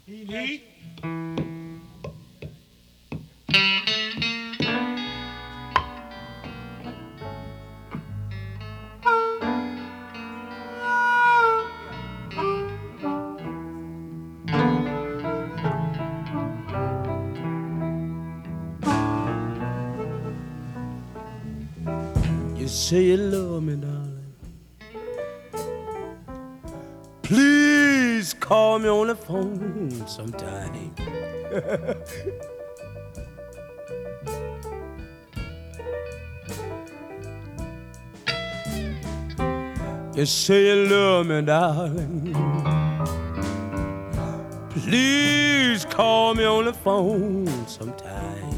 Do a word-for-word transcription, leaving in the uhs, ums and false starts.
Eat. You say you love me, darling. Please call me on the phone sometime. You say you love me, darling. Please call me on the phone sometime.